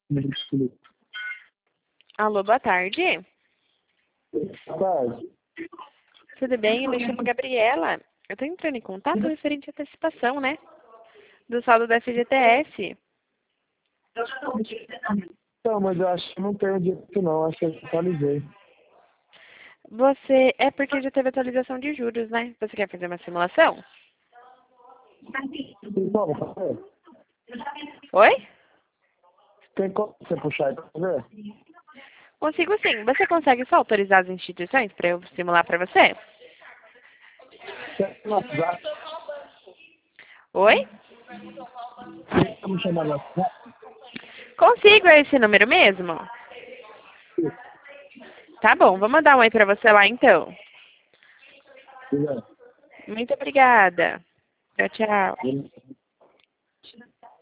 Alô, boa tarde. Boa tarde. Tudo bem? Eu me chamo Gabriela. Eu estou entrando em contato referente à antecipação, né? Do saldo da FGTS. Não, mas eu acho que não tenho direito não, acho que eu atualizei. Você... É porque já teve atualização de juros, né? Você quer fazer uma simulação? Tem como fazer? Oi? Tem como você puxar aí pra ver? Consigo sim. Você consegue só autorizar as instituições para eu simular para você? Tem no WhatsApp? Oi? Tem como chamar no WhatsApp? Consigo, é esse número mesmo? Tá bom, vou mandar um oi para você lá então. Quiser. Muito obrigada. Tchau, tchau.